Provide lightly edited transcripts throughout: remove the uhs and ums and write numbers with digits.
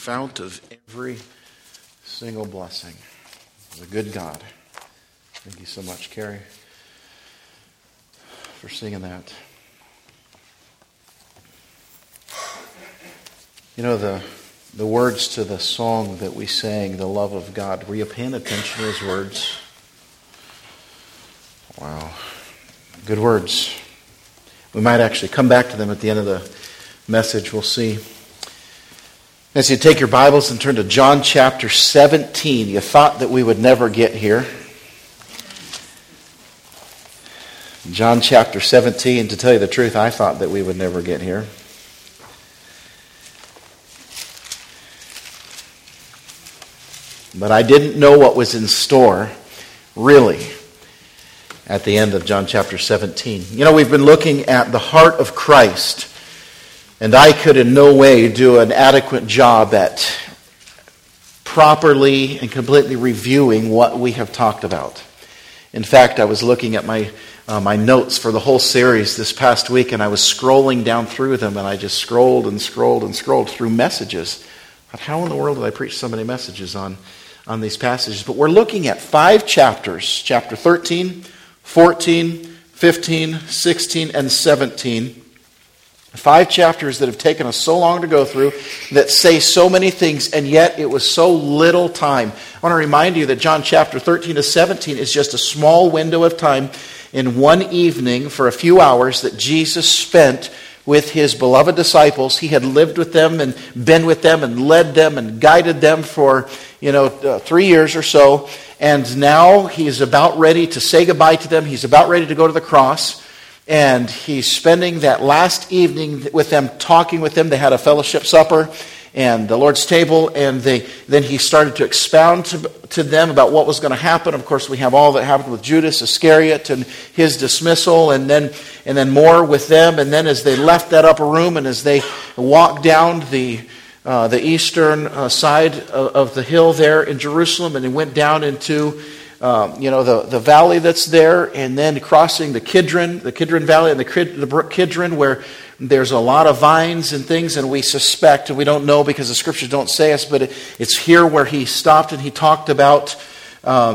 fount of every single blessing. The good God. Thank you so much, Carrie, for singing that. You know, the words to the song that we sang, The Love of God, were you paying attention to his words? Wow. Good words. We might actually come back to them at the end of the message. We'll see. As you take your Bibles and turn to John chapter 17, you thought that we would never get here. John chapter 17, to tell you the truth, I thought that we would never get here. But I didn't know what was in store, really, at the end of John chapter 17. You know, we've been looking at the heart of Christ, and I could in no way do an adequate job at properly and completely reviewing what we have talked about. In fact, I was looking at my notes for the whole series this past week, and I was scrolling down through them, and I just scrolled and scrolled and scrolled through messages. But how in the world did I preach so many messages on these passages? But we're looking at 5 chapters, chapter 13, 14, 15, 16, and 17. 5 chapters that have taken us so long to go through, that say so many things, and yet it was so little time. I want to remind you that John chapter 13 to 17 is just a small window of time in one evening for a few hours that Jesus spent with his beloved disciples. He had lived with them and been with them and led them and guided them for 3 years or so. And now he is about ready to say goodbye to them. He's about ready to go to the cross. And he's spending that last evening with them, talking with them. They had a fellowship supper and the Lord's table. And then he started to expound to them about what was going to happen. Of course, we have all that happened with Judas Iscariot and his dismissal. And then more with them. And then as they left that upper room and as they walked down the eastern side of the hill there in Jerusalem, and they went down into the valley that's there, and then crossing the Kidron Valley and the brook Kidron, where there's a lot of vines and things, and we suspect, and we don't know because the scriptures don't say us, but it's here where he stopped and he talked about I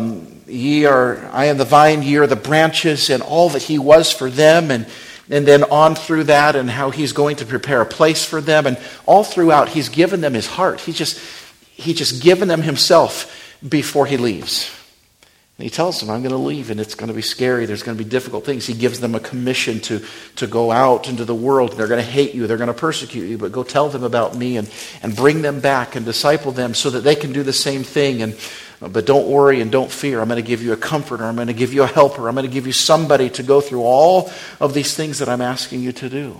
am the vine, ye are the branches, and all that he was for them, and then on through that, and how he's going to prepare a place for them, and all throughout he's given them his heart. He's just given them himself before he leaves. And he tells them, I'm going to leave, and it's going to be scary. There's going to be difficult things. He gives them a commission to go out into the world. They're going to hate you. They're going to persecute you. But go tell them about me and bring them back and disciple them so that they can do the same thing. But don't worry and don't fear. I'm going to give you a comforter. I'm going to give you a helper. I'm going to give you somebody to go through all of these things that I'm asking you to do.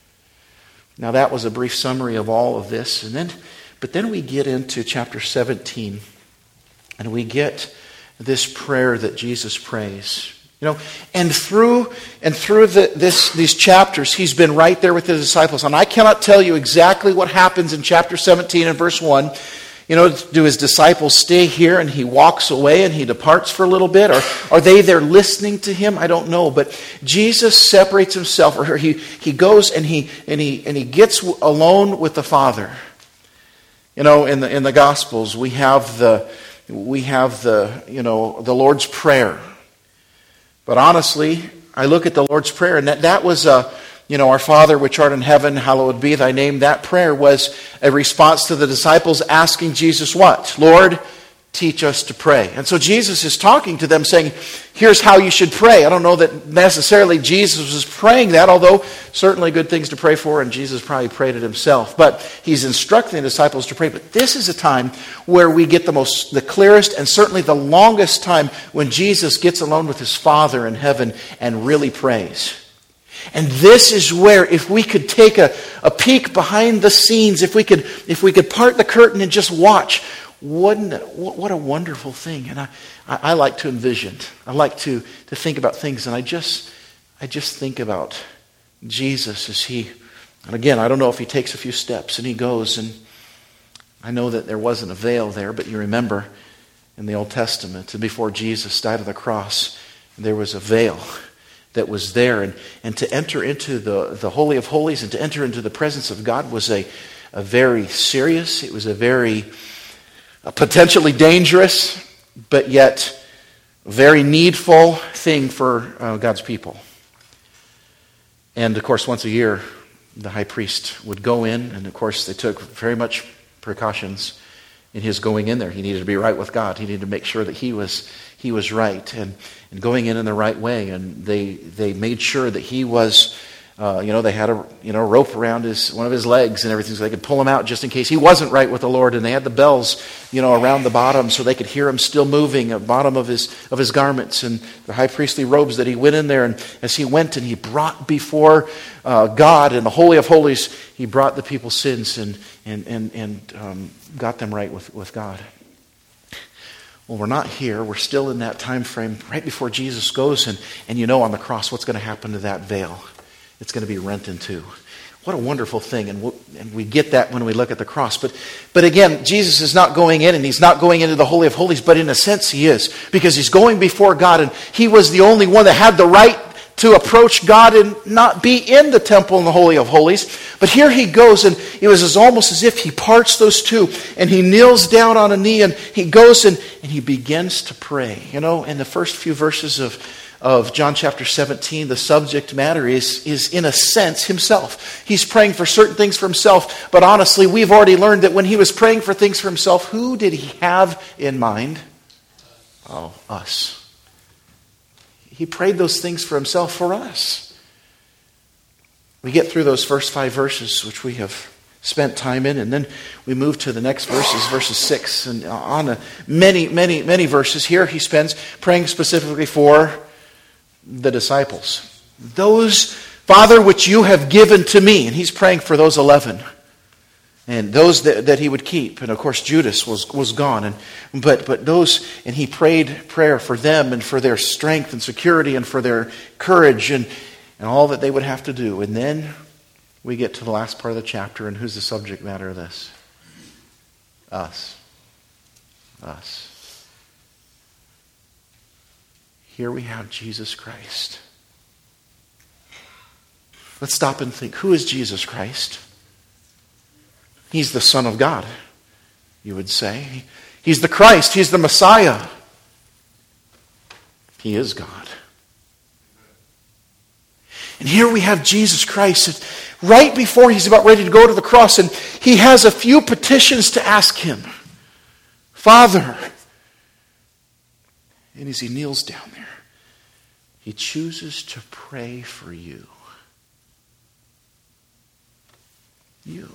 Now that was a brief summary of all of this. But then we get into chapter 17, and we get this prayer that Jesus prays. And through these chapters, he's been right there with his disciples. And I cannot tell you exactly what happens in chapter 17 and verse 1. Do his disciples stay here and he walks away and he departs for a little bit? Or are they there listening to him? I don't know. But Jesus separates himself, or he goes and he gets alone with the Father. In the Gospels, we have the Lord's Prayer. But honestly, I look at the Lord's Prayer, and that was our Father which art in heaven, hallowed be thy name. That prayer was a response to the disciples asking Jesus what? Lord, teach us to pray. And so Jesus is talking to them saying, here's how you should pray. I don't know that necessarily Jesus was praying that, although certainly good things to pray for, and Jesus probably prayed it himself. But he's instructing the disciples to pray. But this is a time where we get the clearest and certainly the longest time when Jesus gets alone with his Father in heaven and really prays. And this is where, if we could take a peek behind the scenes, if we could part the curtain and just watch, what a wonderful thing. And I like to envision. I like to think about things. And I just think about Jesus as and again, I don't know if he takes a few steps and he goes, and I know that there wasn't a veil there, but you remember in the Old Testament, and before Jesus died on the cross, there was a veil that was there. And to enter into the Holy of Holies and to enter into the presence of God was a a very serious, it was a very potentially dangerous, but yet very needful thing for God's people. And of course, once a year, the high priest would go in, and of course, they took very much precautions in his going in there. He needed to be right with God. He needed to make sure that he was right and going in the right way. And they made sure that he was, they had a rope around one of his legs and everything so they could pull him out just in case he wasn't right with the Lord. And they had the bells, around the bottom so they could hear him still moving at the bottom of his garments and the high priestly robes that he went in there. And as he went and he brought before God in the Holy of Holies, he brought the people's sins and got them right with God. Well, we're not here. We're still in that time frame right before Jesus goes. And on the cross, what's going to happen to that veil? It's going to be rent in two. What a wonderful thing. And we get that when we look at the cross. But again, Jesus is not going in, and he's not going into the Holy of Holies, but in a sense he is. Because he's going before God, and he was the only one that had the right to approach God and not be in the temple in the Holy of Holies. But here he goes, and it was almost as if he parts those two, and he kneels down on a knee, and he goes and he begins to pray. In the first few verses of John chapter 17, the subject matter is in a sense himself. He's praying for certain things for himself, but honestly, we've already learned that when he was praying for things for himself, who did he have in mind? Oh, us. He prayed those things for himself for us. We get through those first 5 verses, which we have spent time in, and then we move to the next verses 6, and on many, many, many verses. Here he spends praying specifically for the disciples. Those, Father, which you have given to me. And he's praying for those 11. And those that he would keep. And of course Judas was gone. But those, and he prayed prayer for them and for their strength and security and for their courage and all that they would have to do. And then we get to the last part of the chapter, and who's the subject matter of this? Us. Us. Here we have Jesus Christ. Let's stop and think. Who is Jesus Christ? He's the Son of God, you would say. He's the Christ. He's the Messiah. He is God. And here we have Jesus Christ right before he's about ready to go to the cross, and he has a few petitions to ask him. Father. And as he kneels down there, he chooses to pray for you. You.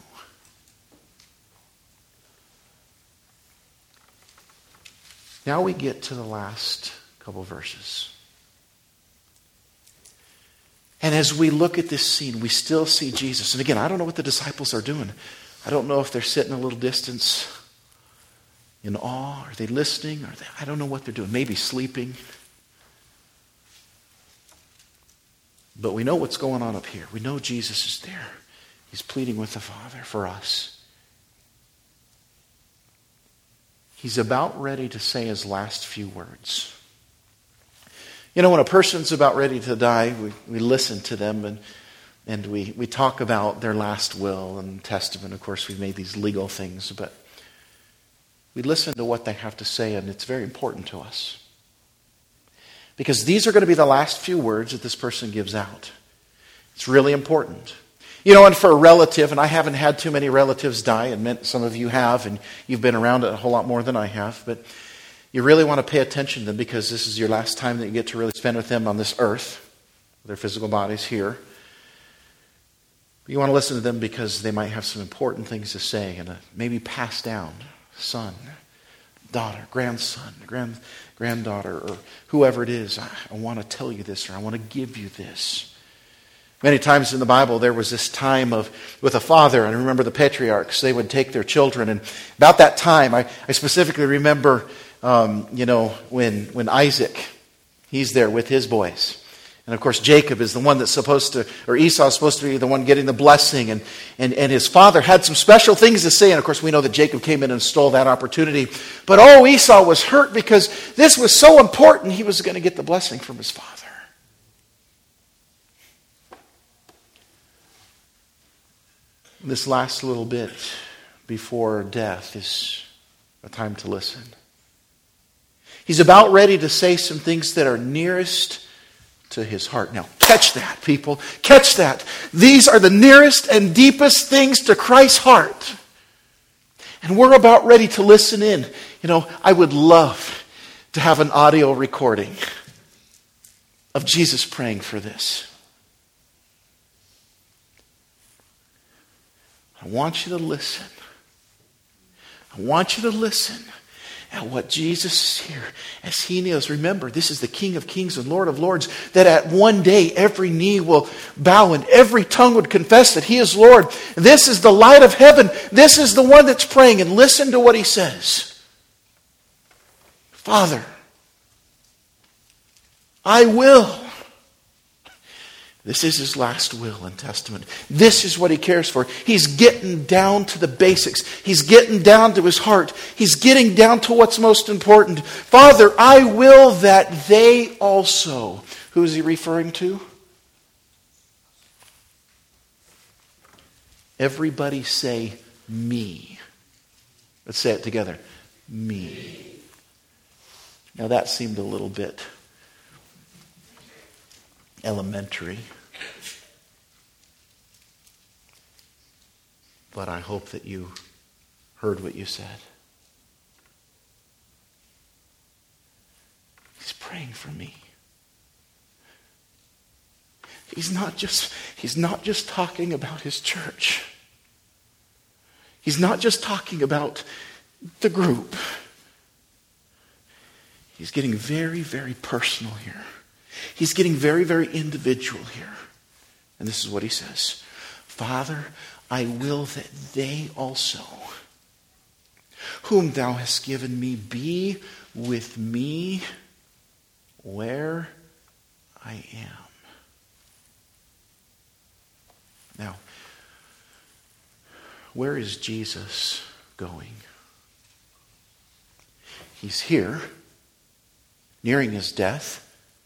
Now we get to the last couple verses. And as we look at this scene, we still see Jesus. And again, I don't know what the disciples are doing. I don't know if they're sitting a little distance in awe. Are they listening? I don't know what they're doing. Maybe sleeping. But we know what's going on up here. We know Jesus is there. He's pleading with the Father for us. He's about ready to say his last few words. When a person's about ready to die, we listen to them and we talk about their last will and testament. Of course, we've made these legal things, but we listen to what they have to say, and it's very important to us. Because these are going to be the last few words that this person gives out. It's really important. And for a relative, and I haven't had too many relatives die, and some of you have, and you've been around it a whole lot more than I have, but you really want to pay attention to them because this is your last time that you get to really spend with them on this earth, their physical bodies here. You want to listen to them because they might have some important things to say and maybe pass down, son, daughter, grandson, granddaughter, or whoever it is. I want to tell you this, or I want to give you this. Many times in the Bible, there was this time with a father, and I remember the patriarchs, they would take their children, and about that time, I specifically remember, when Isaac, he's there with his boys. And of course, Jacob is the one that's supposed to, or Esau is supposed to be the one getting the blessing, and his father had some special things to say, and of course we know that Jacob came in and stole that opportunity. But Esau was hurt because this was so important, he was going to get the blessing from his father. This last little bit before death is a time to listen. He's about ready to say some things that are nearest to his heart. Now, catch that, people. Catch that. These are the nearest and deepest things to Christ's heart. And we're about ready to listen in. You know, I would love to have an audio recording of Jesus praying for this. I want you to listen. I want you to listen at what Jesus is here as he kneels. Remember, this is the King of Kings and Lord of Lords, that at one day every knee will bow and every tongue would confess that he is Lord. This is the light of heaven. This is the one that's praying. And listen to what he says. Father, I will. This is his last will and testament. This is what he cares for. He's getting down to the basics. He's getting down to his heart. He's getting down to what's most important. Father, I will that they also. Who is he referring to? Everybody say me. Let's say it together. Me. Now that seemed a little bit elementary. But I hope that you heard what you said. He's praying for me. He's not just talking about his church. He's not just talking about the group. He's getting very, very personal here. He's getting very, very individual here. And this is what he says. Father, I will that they also, whom thou hast given me, be with me where I am. Now, where is Jesus going? He's here, nearing his death,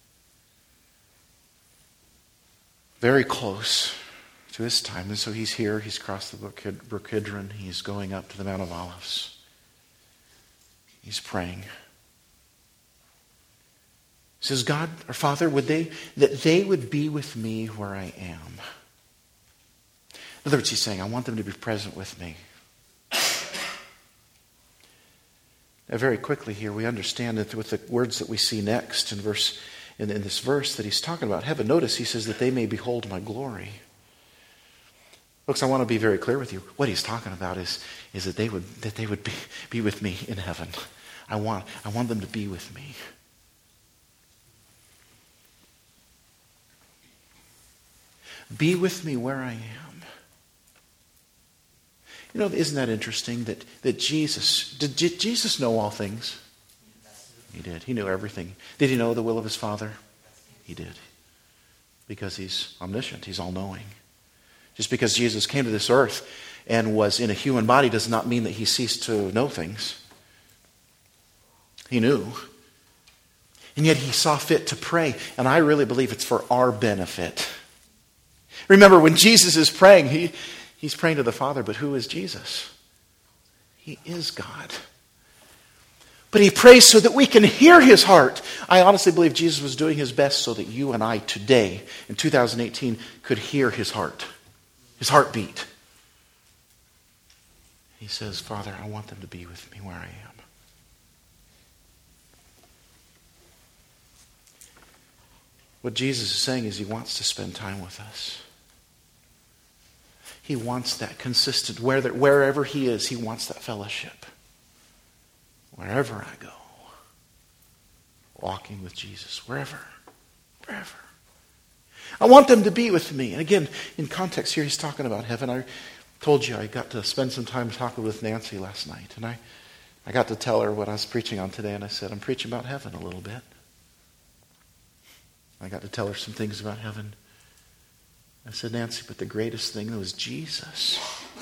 very close to his time. And so he's here, he's crossed the Brook Kidron, he's going up to the Mount of Olives. He's praying. He says, God, or Father, that they would be with me where I am. In other words, he's saying, I want them to be present with me. Now, very quickly here, we understand that with the words that we see next in this verse that he's talking about heaven. Notice he says that they may behold my glory. Folks, I want to be very clear with you. What he's talking about is that they would be with me in heaven. I want them to be with me. Be with me where I am. You know, isn't that interesting that did Jesus know all things? He did. He knew everything. Did he know the will of his Father? He did. Because he's omniscient. He's all-knowing. Just because Jesus came to this earth and was in a human body does not mean that he ceased to know things. He knew. And yet he saw fit to pray. And I really believe it's for our benefit. Remember, when Jesus is praying, he's praying to the Father. But who is Jesus? He is God. But he prays so that we can hear his heart. I honestly believe Jesus was doing his best so that you and I today, in 2018, could hear his heart. His heartbeat. He says, Father, I want them to be with me where I am. What Jesus is saying is he wants to spend time with us. He wants that consistent, wherever he is, he wants that fellowship. Wherever I go, walking with Jesus, wherever. I want them to be with me. And again, in context here, he's talking about heaven. I told you I got to spend some time talking with Nancy last night. And I got to tell her what I was preaching on today. And I said, I'm preaching about heaven a little bit. I got to tell her some things about heaven. I said, Nancy, but the greatest thing was Jesus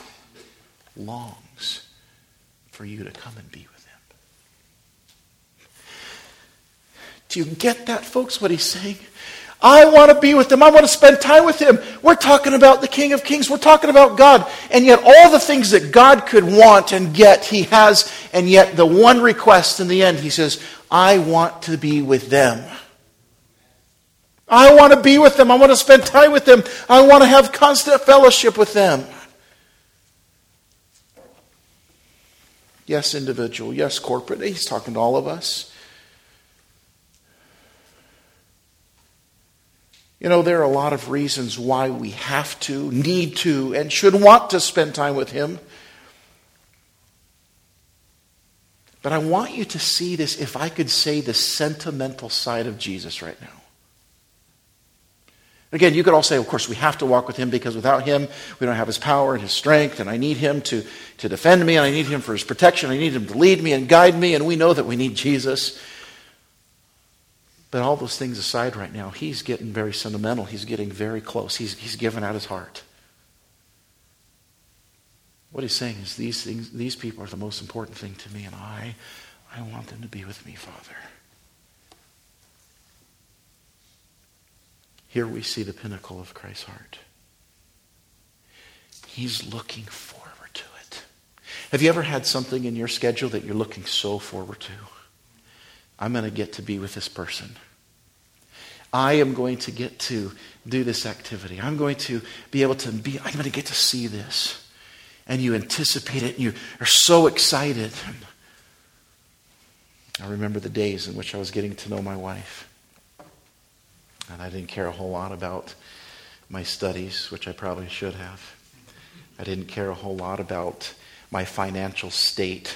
longs for you to come and be with him. Do you get that, folks, what he's saying? I want to be with him. I want to spend time with him. We're talking about the King of Kings. We're talking about God. And yet all the things that God could want and get, he has. And yet the one request in the end, he says, I want to be with them. I want to be with them. I want to spend time with them. I want to have constant fellowship with them. Yes, individual. Yes, corporate. He's talking to all of us. You know, there are a lot of reasons why we have to, need to, and should want to spend time with him. But I want you to see this, if I could say, the sentimental side of Jesus right now. Again, you could all say, of course, we have to walk with him because without him, we don't have his power and his strength, and I need him to defend me, and I need him for his protection, I need him to lead me and guide me, and we know that we need Jesus. But all those things aside right now, he's getting very sentimental. He's getting very close. He's given out his heart. What he's saying is these people are the most important thing to me, and I want them to be with me, Father. Here we see the pinnacle of Christ's heart. He's looking forward to it. Have you ever had something in your schedule that you're looking so forward to? I'm going to get to be with this person. I am going to get to do this activity. I'm going to be able to I'm going to get to see this. And you anticipate it and you are so excited. I remember the days in which I was getting to know my wife. And I didn't care a whole lot about my studies, which I probably should have. I didn't care a whole lot about my financial state.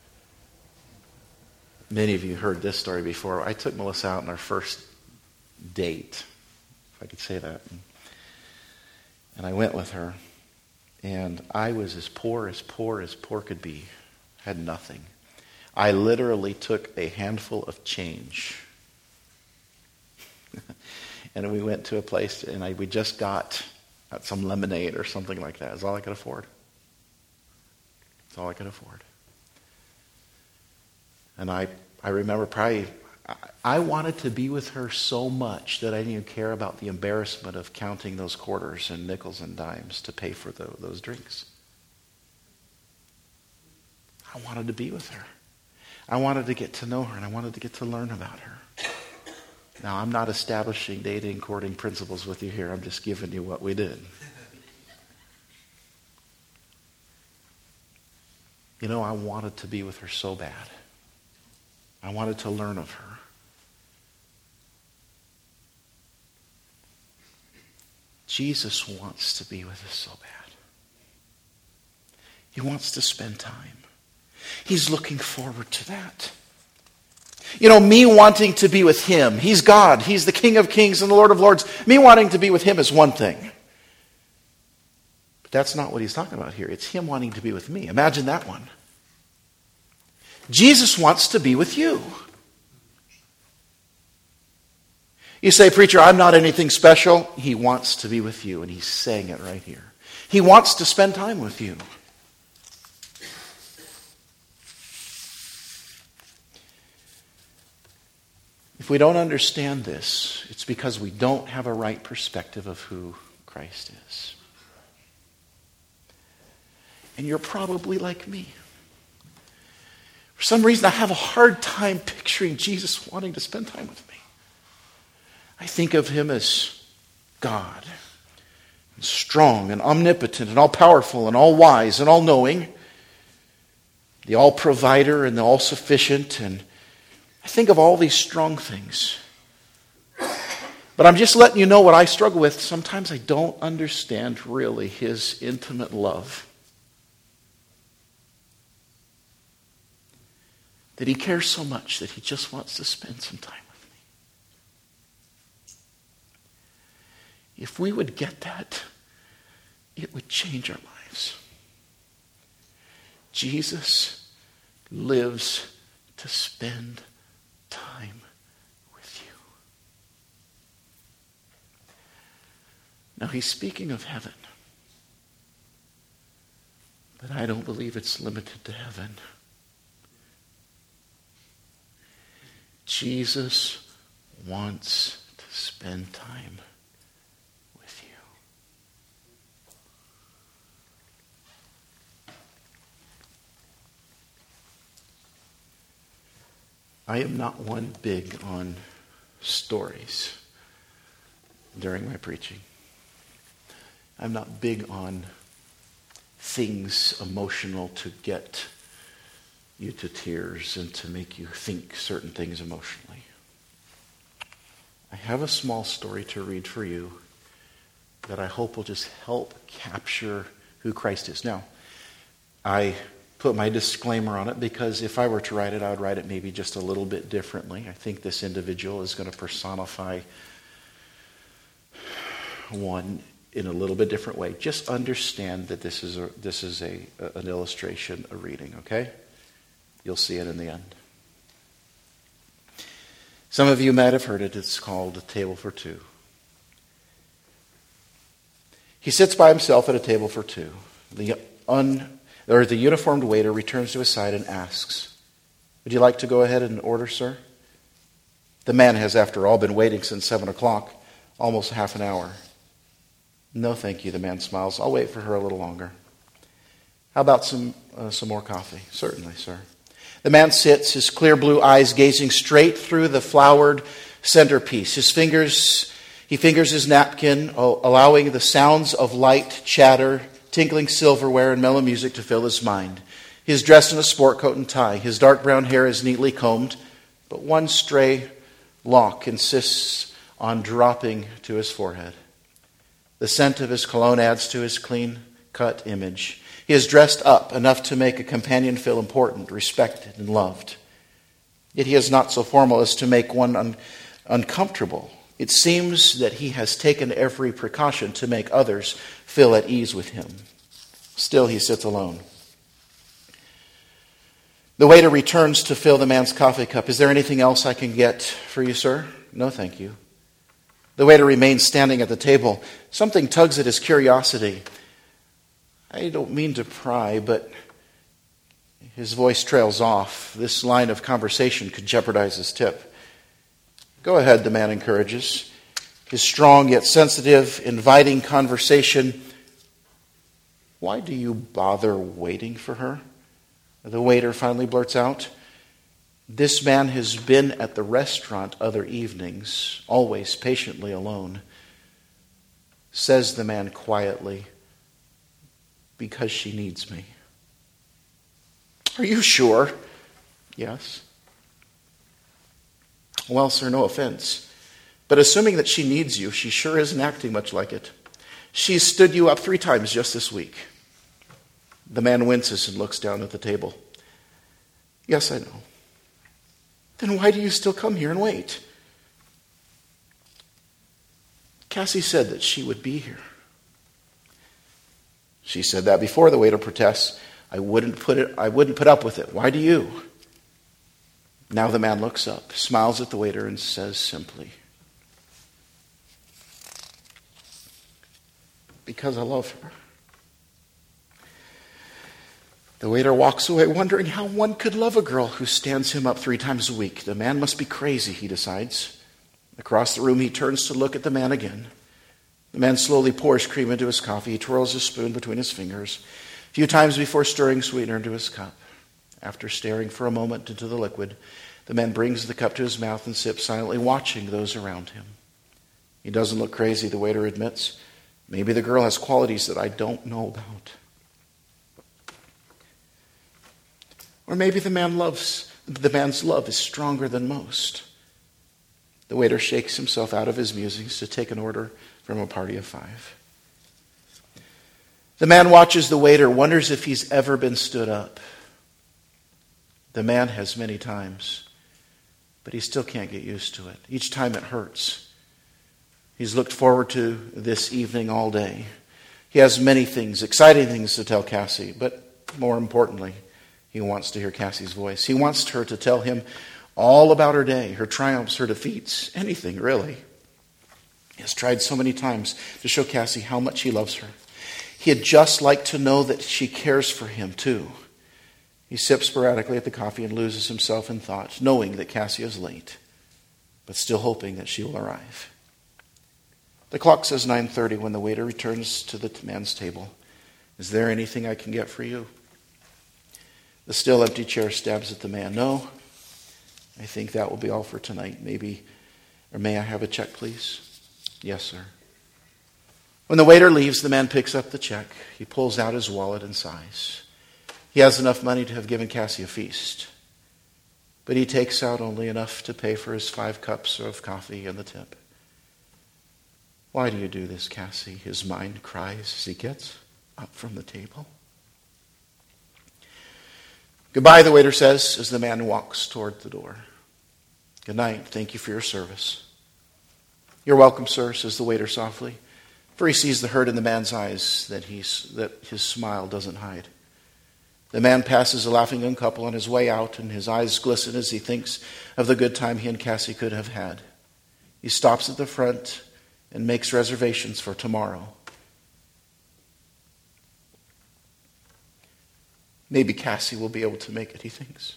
Many of you heard this story before. I took Melissa out on our first date, if I could say that. And I went with her. And I was as poor could be. Had nothing. I literally took a handful of change. And we went to a place, and we just got some lemonade or something like that. That's all I could afford. That's all I could afford. And I remember I wanted to be with her so much that I didn't even care about the embarrassment of counting those quarters and nickels and dimes to pay for those drinks. I wanted to be with her. I wanted to get to know her, and I wanted to get to learn about her. Now, I'm not establishing dating, courting principles with you here. I'm just giving you what we did. You know, I wanted to be with her so bad. I wanted to learn of her. Jesus wants to be with us so bad. He wants to spend time. He's looking forward to that. You know, me wanting to be with him, he's God, he's the King of Kings and the Lord of Lords. Me wanting to be with him is one thing. But that's not what he's talking about here. It's him wanting to be with me. Imagine that one. Jesus wants to be with you. You say, preacher, I'm not anything special. He wants to be with you, and he's saying it right here. He wants to spend time with you. If we don't understand this, it's because we don't have a right perspective of who Christ is. And you're probably like me. For some reason, I have a hard time picturing Jesus wanting to spend time with me. I think of him as God, and strong and omnipotent and all-powerful and all-wise and all-knowing, the all-provider and the all-sufficient, and I think of all these strong things. But I'm just letting you know what I struggle with. Sometimes I don't understand really his intimate love. That he cares so much that he just wants to spend some time with me. If we would get that, it would change our lives. Jesus lives to spend time with you. Now he's speaking of heaven, but I don't believe it's limited to heaven. Jesus wants to spend time with you. I am not one big on stories during my preaching. I'm not big on things emotional to get you to tears and to make you think certain things emotionally. I have a small story to read for you that I hope will just help capture who Christ is. Now, I put my disclaimer on it because if I were to write it, I would write it maybe just a little bit differently. I think this individual is going to personify one in a little bit different way. Just understand that this is an illustration, a reading, okay? You'll see it in the end. Some of you might have heard it. It's called A Table for Two. He sits by himself at a table for two. The uniformed waiter returns to his side and asks, "Would you like to go ahead and order, sir?" The man has, after all, been waiting since 7 o'clock, almost half an hour. "No, thank you," the man smiles. "I'll wait for her a little longer." "How about some more coffee?" "Certainly, sir." The man sits, his clear blue eyes gazing straight through the flowered centerpiece. He fingers his napkin, allowing the sounds of light chatter, tinkling silverware, and mellow music to fill his mind. He is dressed in a sport coat and tie. His dark brown hair is neatly combed, but one stray lock insists on dropping to his forehead. The scent of his cologne adds to his clean-cut image. He is dressed up enough to make a companion feel important, respected, and loved. Yet he is not so formal as to make one uncomfortable. It seems that he has taken every precaution to make others feel at ease with him. Still, he sits alone. The waiter returns to fill the man's coffee cup. "Is there anything else I can get for you, sir?" "No, thank you." The waiter remains standing at the table. Something tugs at his curiosity. "I don't mean to pry, but..." His voice trails off. This line of conversation could jeopardize his tip. "Go ahead," the man encourages. His strong yet sensitive, inviting conversation. "Why do you bother waiting for her?" the waiter finally blurts out. This man has been at the restaurant other evenings, always patiently alone. Says the man quietly, "Because she needs me." "Are you sure?" "Yes." "Well, sir, no offense, but assuming that she needs you, she sure isn't acting much like it. She's stood you up 3 times just this week." The man winces and looks down at the table. "Yes, I know." "Then why do you still come here and wait?" "Cassie said that she would be here." "She said that before," the waiter protests. I wouldn't put up with it. Why do you?" Now the man looks up, smiles at the waiter, and says simply, "Because I love her." The waiter walks away wondering how one could love a girl who stands him up 3 times a week. The man must be crazy, he decides. Across the room, he turns to look at the man again. The man slowly pours cream into his coffee. He twirls his spoon between his fingers a few times before stirring sweetener into his cup. After staring for a moment into the liquid, the man brings the cup to his mouth and sips, silently watching those around him. He doesn't look crazy, the waiter admits. Maybe the girl has qualities that I don't know about. Or maybe the man's love is stronger than most. The waiter shakes himself out of his musings to take an order from a party of 5. The man watches the waiter, wonders if he's ever been stood up. The man has many times, but he still can't get used to it. Each time it hurts. He's looked forward to this evening all day. He has many things, exciting things to tell Cassie, but more importantly, he wants to hear Cassie's voice. He wants her to tell him all about her day, her triumphs, her defeats, anything really. He has tried so many times to show Cassie how much he loves her. He'd just like to know that she cares for him too. He sips sporadically at the coffee and loses himself in thought, knowing that Cassie is late, but still hoping that she will arrive. The clock says 9:30 when the waiter returns to the man's table. Is there anything I can get for you? The still empty chair stabs at the man. No, I think that will be all for tonight. Maybe, or may I have a check, please? Yes, sir. When the waiter leaves, the man picks up the check. He pulls out his wallet and sighs. He has enough money to have given Cassie a feast, but he takes out only enough to pay for his 5 cups of coffee and the tip. Why do you do this, Cassie? His mind cries as he gets up from the table. Goodbye, the waiter says as the man walks toward the door. Good night. Thank you for your service. You're welcome, sir, says the waiter softly, for he sees the hurt in the man's eyes that his smile doesn't hide. The man passes a laughing young couple on his way out, and his eyes glisten as he thinks of the good time he and Cassie could have had. He stops at the front and makes reservations for tomorrow. Maybe Cassie will be able to make it, he thinks.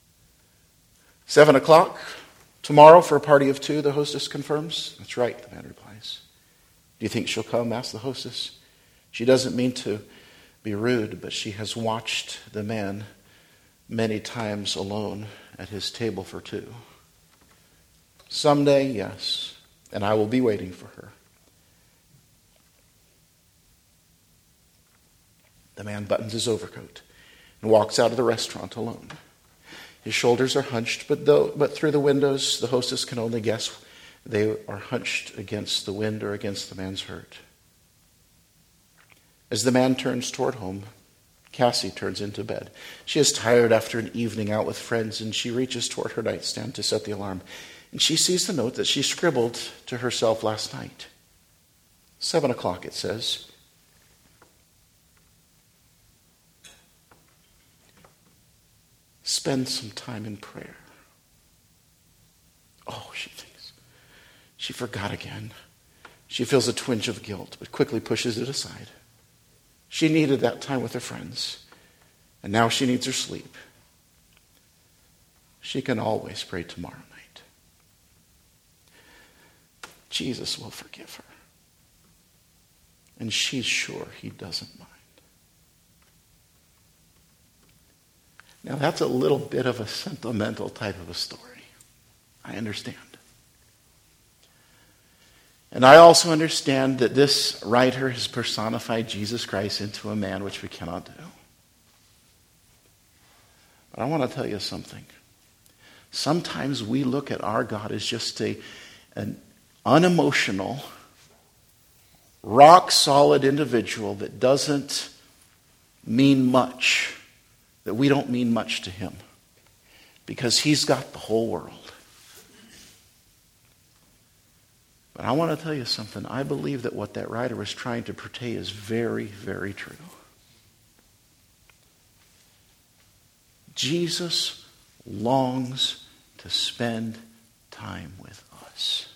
7 o'clock tomorrow for a party of 2, the hostess confirms. That's right, the man replies. Do you think she'll come? Asks the hostess. She doesn't mean to be rude, but she has watched the man many times alone at his table for 2. Someday, yes, and I will be waiting for her. The man buttons his overcoat and walks out of the restaurant alone. His shoulders are hunched, but through the windows, the hostess can only guess they are hunched against the wind or against the man's hurt. As the man turns toward home, Cassie turns into bed. She is tired after an evening out with friends, and she reaches toward her nightstand to set the alarm. And she sees the note that she scribbled to herself last night. 7 o'clock, it says. Spend some time in prayer. Oh, she thinks. She forgot again. She feels a twinge of guilt, but quickly pushes it aside. She needed that time with her friends, and now she needs her sleep. She can always pray tomorrow night. Jesus will forgive her, and she's sure he doesn't mind. Now, that's a little bit of a sentimental type of a story. I understand. And I also understand that this writer has personified Jesus Christ into a man, which we cannot do. But I want to tell you something. Sometimes we look at our God as just an unemotional, rock-solid individual that doesn't mean much. That we don't mean much to him because he's got the whole world. But I want to tell you something. I believe that what that writer was trying to portray is very, very true. Jesus longs to spend time with us.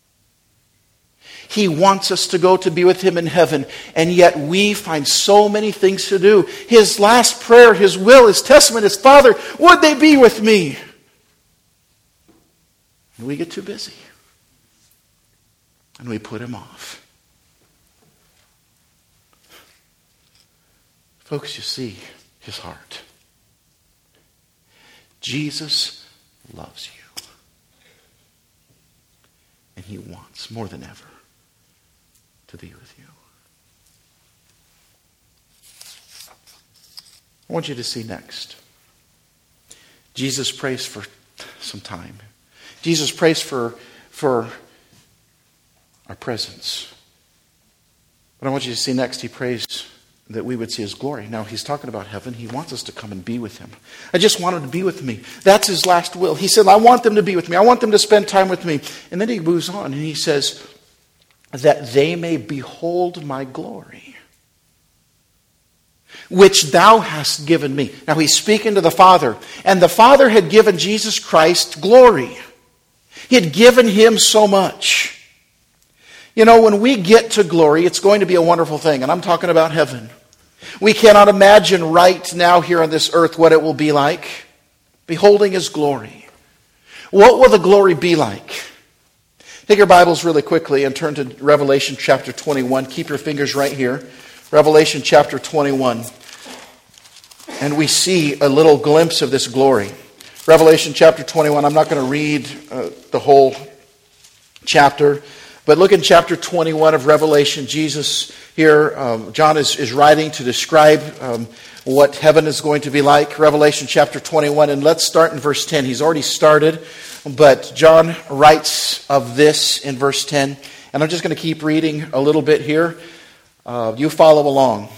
He wants us to go to be with him in heaven, and yet we find so many things to do. His last prayer, his will, his testament is, Father, would they be with me? And we get too busy. And we put him off. Folks, you see his heart. Jesus loves you. And he wants more than ever to be with you. I want you to see next. Jesus prays for some time. Jesus prays for our presence. But I want you to see next, he prays that we would see his glory. Now, he's talking about heaven. He wants us to come and be with him. I just want him to be with me. That's his last will. He said, I want them to be with me. I want them to spend time with me. And then he moves on and he says, that they may behold my glory, which thou hast given me. Now he's speaking to the Father, and the Father had given Jesus Christ glory. He had given him so much. You know, when we get to glory, it's going to be a wonderful thing, and I'm talking about heaven. We cannot imagine right now here on this earth what it will be like, beholding his glory. What will the glory be like? Take your Bibles really quickly and turn to Revelation chapter 21. Keep your fingers right here. Revelation chapter 21. And we see a little glimpse of this glory. Revelation chapter 21. I'm not going to read the whole chapter, but look in chapter 21 of Revelation. Jesus here, John is writing to describe what heaven is going to be like. Revelation chapter 21. And let's start in verse 10. He's already started, but John writes of this in verse 10. And I'm just going to keep reading a little bit here. You follow along.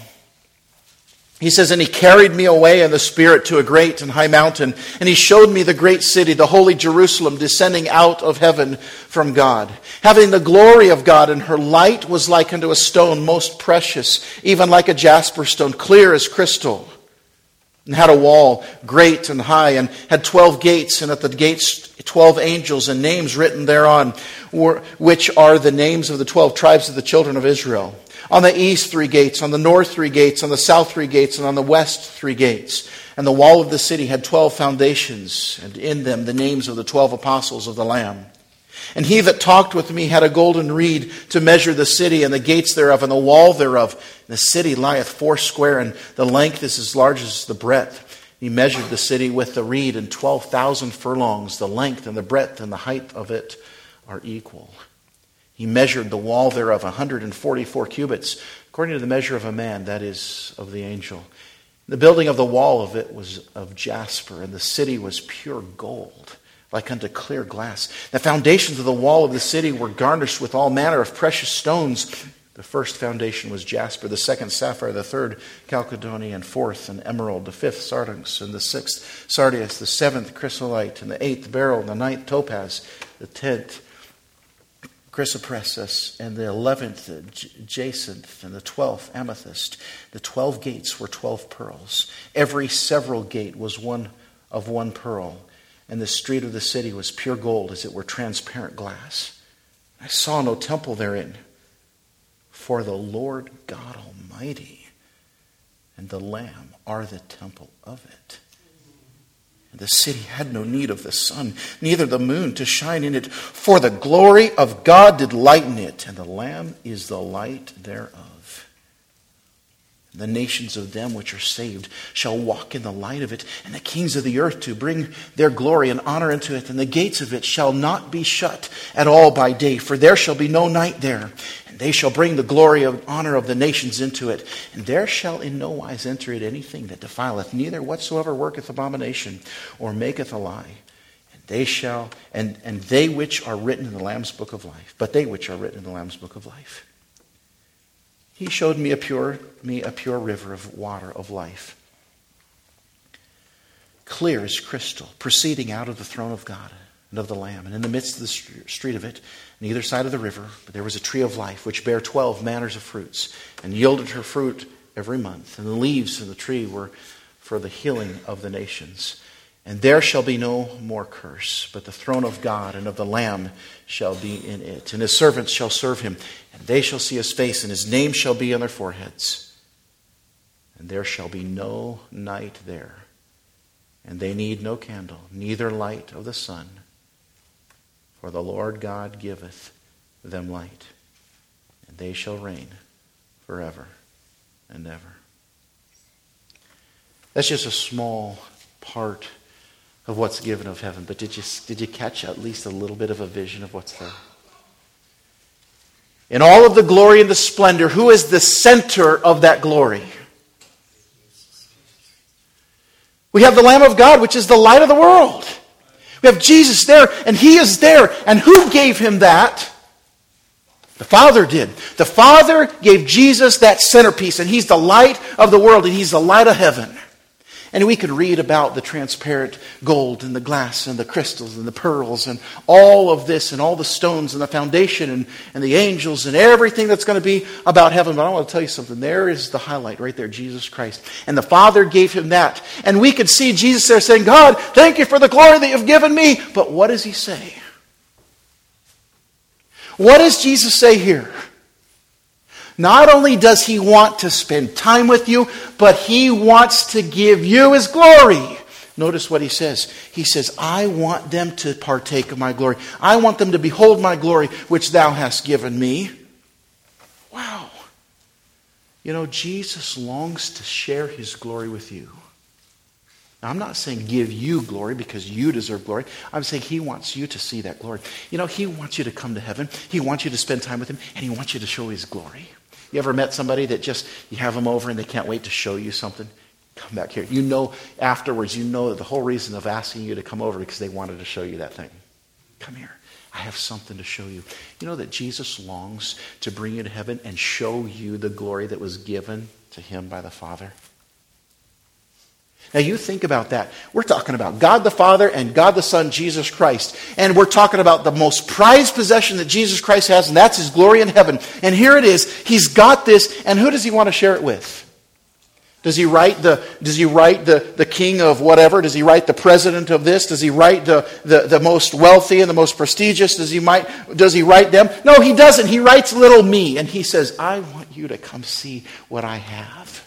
He says, "And he carried me away in the Spirit to a great and high mountain, and he showed me the great city, the holy Jerusalem, descending out of heaven from God, having the glory of God, and her light was like unto a stone most precious, even like a jasper stone, clear as crystal. And had a wall great and high, and had 12 gates, and at the gates 12 angels, and names written thereon, which are the names of the 12 tribes of the children of Israel. On the east 3 gates, on the north 3 gates, on the south 3 gates, and on the west 3 gates. And the wall of the city had 12 foundations, and in them the names of the 12 apostles of the Lamb. And he that talked with me had a golden reed to measure the city, and the gates thereof, and the wall thereof. And the city lieth foursquare, and the length is as large as the breadth. He measured the city with the reed, and 12,000 furlongs. The length and the breadth and the height of it are equal. He measured the wall thereof 144 cubits, according to the measure of a man, that is, of the angel. The building of the wall of it was of jasper, and the city was pure gold, like unto clear glass. The foundations of the wall of the city were garnished with all manner of precious stones. The first foundation was jasper, the second sapphire, the third chalcedony, and fourth an emerald, the fifth sardonyx, and the sixth sardius, the seventh chrysolite, and the eighth beryl, and the ninth topaz, the 10th chrysoprasus, and the 11th jacinth, and the 12th amethyst. The 12 gates were 12 pearls. Every several gate was one of one pearl, and the street of the city was pure gold, as it were transparent glass. I saw no temple therein, for the Lord God Almighty and the Lamb are the temple of it. And the city had no need of the sun, neither the moon to shine in it, for the glory of God did lighten it, and the Lamb is the light thereof. The nations of them which are saved shall walk in the light of it, and the kings of the earth to bring their glory and honor into it. And the gates of it shall not be shut at all by day, for there shall be no night there. And they shall bring the glory and honor of the nations into it. And there shall in no wise enter it anything that defileth, neither whatsoever worketh abomination or maketh a lie. And they shall, and they which are written in the Lamb's book of life, but they which are written in the Lamb's book of life. He showed me a pure river of water of life, clear as crystal, proceeding out of the throne of God and of the Lamb. And in the midst of the street of it, on either side of the river, there was a tree of life, which bare 12 manners of fruits, and yielded her fruit every month. And the leaves of the tree were for the healing of the nations. And there shall be no more curse, but the throne of God and of the Lamb shall be in it. And his servants shall serve him, and they shall see his face, and his name shall be on their foreheads. And there shall be no night there. And they need no candle, neither light of the sun. For the Lord God giveth them light, and they shall reign forever and ever. That's just a small part of what's given of heaven. But did you catch at least a little bit of a vision of what's there? In all of the glory and the splendor, who is the center of that glory? We have the Lamb of God, which is the light of the world. We have Jesus there, and he is there. And who gave him that? The Father did. The Father gave Jesus that centerpiece, and he's the light of the world, and he's the light of heaven. And we could read about the transparent gold and the glass and the crystals and the pearls and all of this and all the stones and the foundation and the angels and everything that's going to be about heaven. But I want to tell you something. There is the highlight right there, Jesus Christ. And the Father gave him that. And we could see Jesus there saying, God, thank you for the glory that you've given me. But what does he say? What does Jesus say here? Not only does he want to spend time with you, but he wants to give you his glory. Notice what he says. He says, I want them to partake of my glory. I want them to behold my glory, which thou hast given me. Wow. You know, Jesus longs to share his glory with you. Now, I'm not saying give you glory because you deserve glory. I'm saying he wants you to see that glory. You know, he wants you to come to heaven. He wants you to spend time with him, and he wants you to show his glory. You ever met somebody that just, you have them over and they can't wait to show you something? Come back here. You know afterwards, you know that the whole reason of asking you to come over because they wanted to show you that thing. Come here. I have something to show you. You know that Jesus longs to bring you to heaven and show you the glory that was given to him by the Father. Now you think about that. We're talking about God the Father and God the Son, Jesus Christ. And we're talking about the most prized possession that Jesus Christ has, and that's his glory in heaven. And here it is. He's got this, and who does he want to share it with? Does he write the king of whatever? Does he write the president of this? Does he write the most wealthy and the most prestigious? Does he write them? No, he doesn't. He writes little me, and he says, I want you to come see what I have.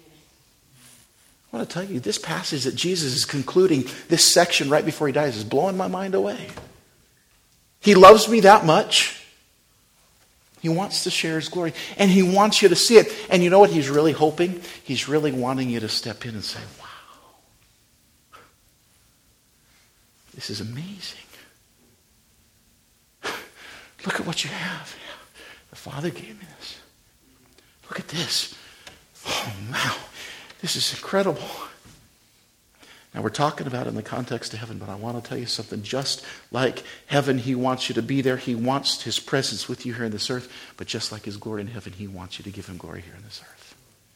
I want to tell you, this passage that Jesus is concluding, this section right before he dies, is blowing my mind away. He loves me that much. He wants to share his glory, and he wants you to see it. And you know what he's really hoping? He's really wanting you to step in and say, wow, this is amazing. Look at what you have. The Father gave me this. Look at this. Oh, wow. This is incredible. Now, we're talking about it in the context of heaven, but I want to tell you something. Just like heaven, he wants you to be there. He wants his presence with you here on this earth. But just like his glory in heaven, he wants you to give him glory here on this earth.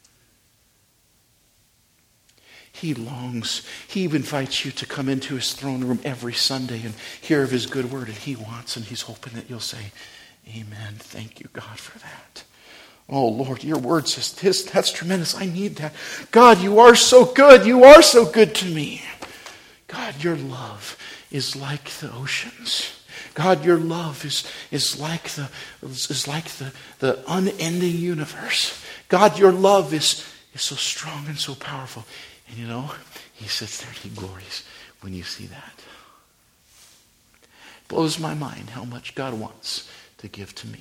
He longs. He invites you to come into his throne room every Sunday and hear of his good word. And he wants, and he's hoping that you'll say, amen. Thank you, God, for that. Oh, Lord, your word says this. That's tremendous. I need that. God, you are so good. You are so good to me. God, your love is like the oceans. God, your love is like the unending universe. God, your love is so strong and so powerful. And you know, he sits there and he glories when you see that. It blows my mind how much God wants to give to me.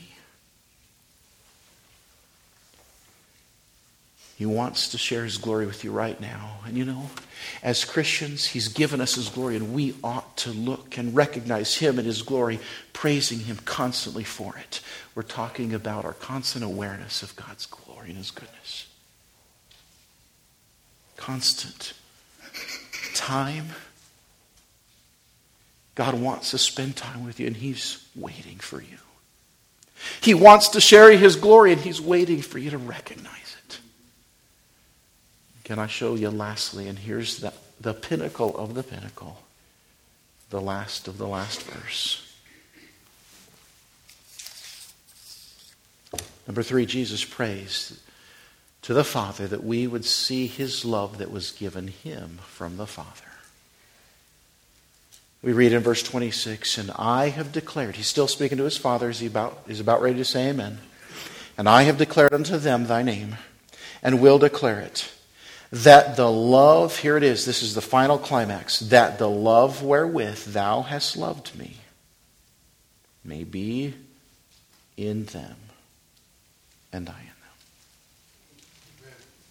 He wants to share his glory with you right now. And you know, as Christians, he's given us his glory, and we ought to look and recognize him and his glory, praising him constantly for it. We're talking about our constant awareness of God's glory and his goodness. Constant time. God wants to spend time with you, and he's waiting for you. He wants to share his glory, and he's waiting for you to recognize it. Can I show you lastly, and here's the pinnacle of the pinnacle, the last of the last verse. Number 3, Jesus prays to the Father that we would see his love that was given him from the Father. We read in verse 26, and I have declared, he's still speaking to his Father, he's about ready to say amen. And I have declared unto them thy name, and will declare it, that the love, here it is, this is the final climax, that the love wherewith thou hast loved me may be in them, and I in them.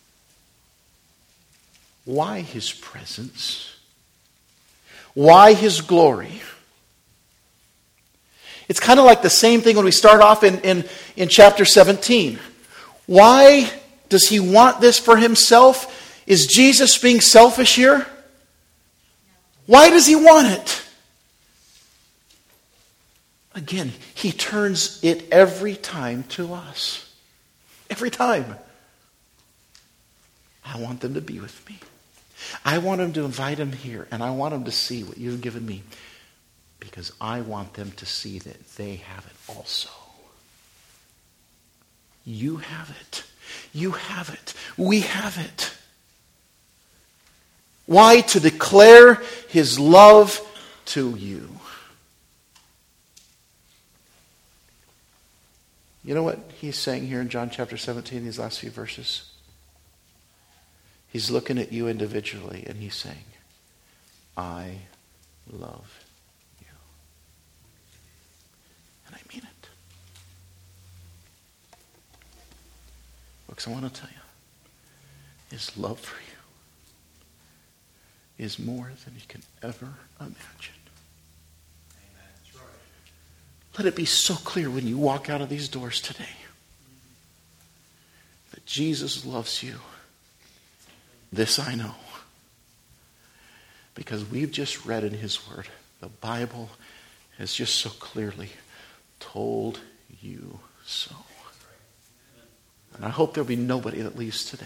Why his presence? Why his glory? It's kind of like the same thing when we start off in chapter 17. Why does he want this for himself? Is Jesus being selfish here? Why does he want it? Again, he turns it every time to us. Every time. I want them to be with me. I want them to invite them here, and I want them to see what you've given me, because I want them to see that they have it also. You have it. You have it. We have it. Why? To declare his love to you. You know what he's saying here in John chapter 17, these last few verses? He's looking at you individually and he's saying, I love you. And I mean it. Folks, I want to tell you, His love for you is more than you can ever imagine. Let it be so clear when you walk out of these doors today that Jesus loves you. This I know. Because we've just read in His Word, the Bible has just so clearly told you so. And I hope there'll be nobody that leaves today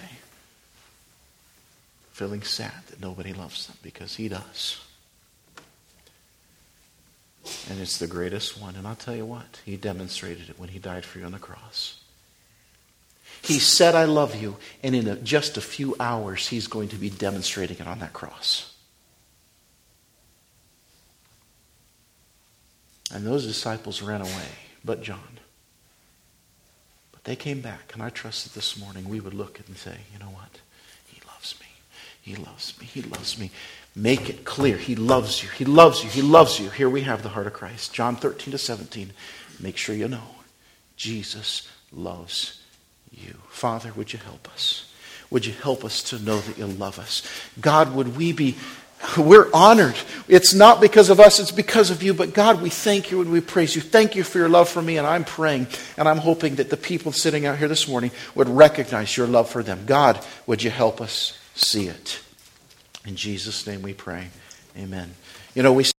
feeling sad that nobody loves them, because He does. And it's the greatest one. And I'll tell you what, He demonstrated it when He died for you on the cross. He said, I love you, and in just a few hours, He's going to be demonstrating it on that cross. And those disciples ran away, but John. But they came back, and I trust that this morning we would look and say, you know what? He loves me. He loves me. He loves me. Make it clear. He loves you. He loves you. He loves you. Here we have the heart of Christ. John 13-17. Make sure you know. Jesus loves you. Father, would you help us? Would you help us to know that you love us? God, we're honored. It's not because of us, it's because of you. But God, we thank you and we praise you. Thank you for your love for me. And I'm praying and I'm hoping that the people sitting out here this morning would recognize your love for them. God, would you help us see it? In Jesus' name we pray. Amen. You know, we